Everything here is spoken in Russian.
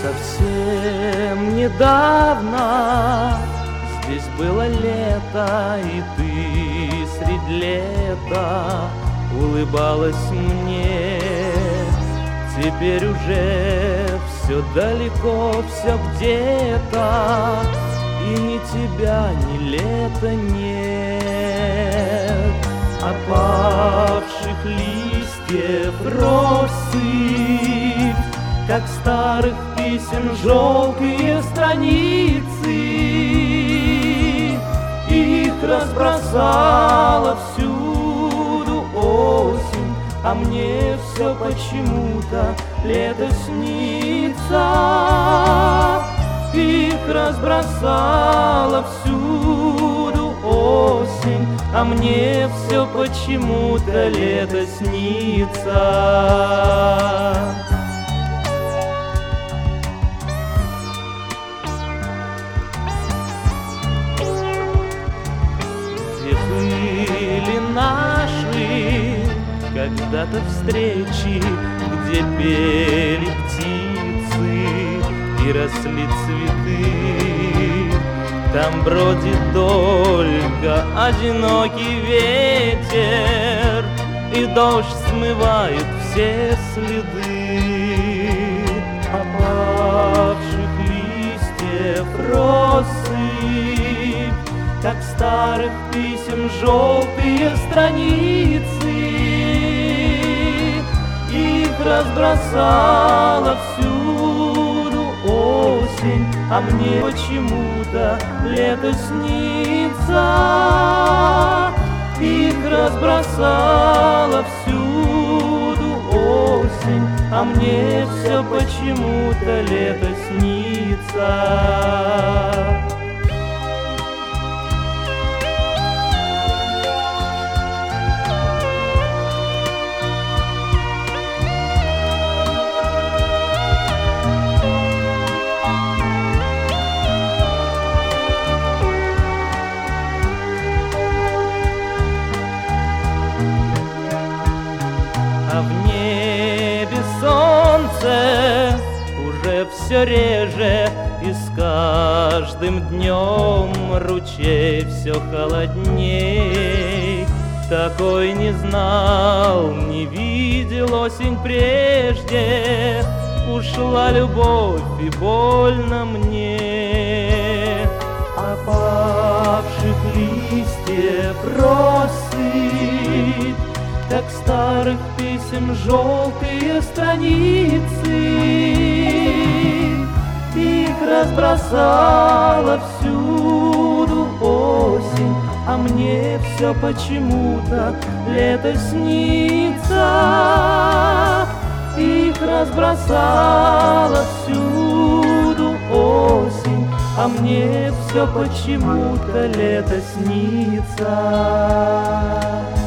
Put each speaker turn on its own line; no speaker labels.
Совсем недавно здесь было лето, и ты средь лета улыбалась мне. Теперь уже все далеко, все где-то, и ни тебя, ни лета нет. Опавших листьев россыпь, как старых писем желтые страницы, их разбросала всюду осень, а мне все почему-то лето снится. Их разбросала всюду осень, а мне все почему-то лето снится. Наши когда-то встречи, где пели птицы и росли цветы, там бродит только одинокий ветер, и дождь смывает все следы. Опавших листьев россыпь, как старых писем желтые страницы, их разбросала всюду осень, а мне почему-то лето снится. Их разбросала всюду осень, а мне все почему-то лето снится. А в небе солнце уже все реже, и с каждым днем ручей все холодней. Такой не знал, не видел осень прежде, ушла любовь и больно мне. Опавших листьев россыпь, как старых писем желтые страницы, их разбросала всюду осень, а мне все почему-то лето снится. Их разбросала всюду осень, а мне все почему-то лето снится.